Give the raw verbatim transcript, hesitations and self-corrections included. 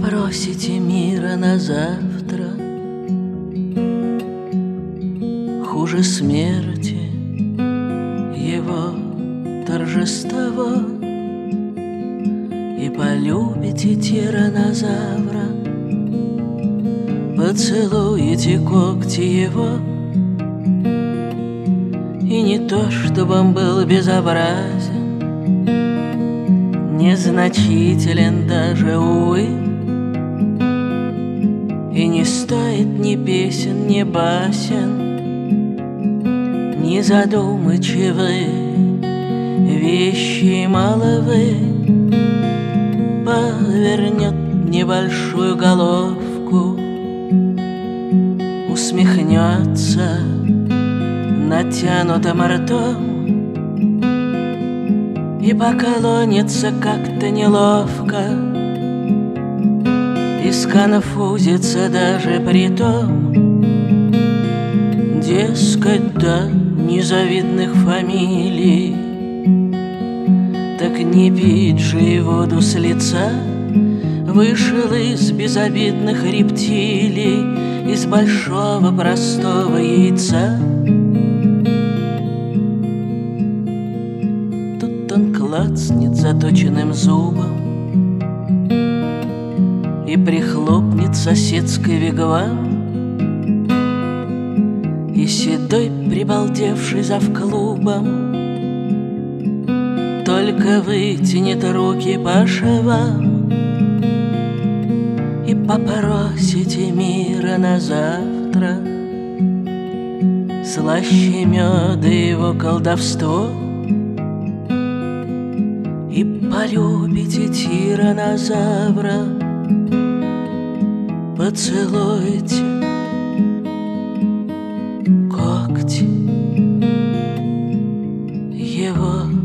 попросите мира на завтра, хуже смерти его торжество, и полюбите тиранозавра, поцелуете когти его. И не то, чтобы он был безобразен, незначителен даже, увы, и не стоит ни песен, ни басен, ни задумчивы вещи маловы. Повернет небольшую головку, усмехнется натянутым ртом и поклонится как-то неловко, и сконфузится даже при том, дескать, да незавидных фамилий, так не пить же и воду с лица. Вышел из безобидных рептилий, из большого простого яйца. Тут он клацнет заточенным зубом и прихлопнет соседский вигвам, и седой прибалдевший завклубом только вытянет руки по швам. И попросите мира на завтра, слаще меда его колдовство, и полюбите тиранозавра, поцелуйте когти его.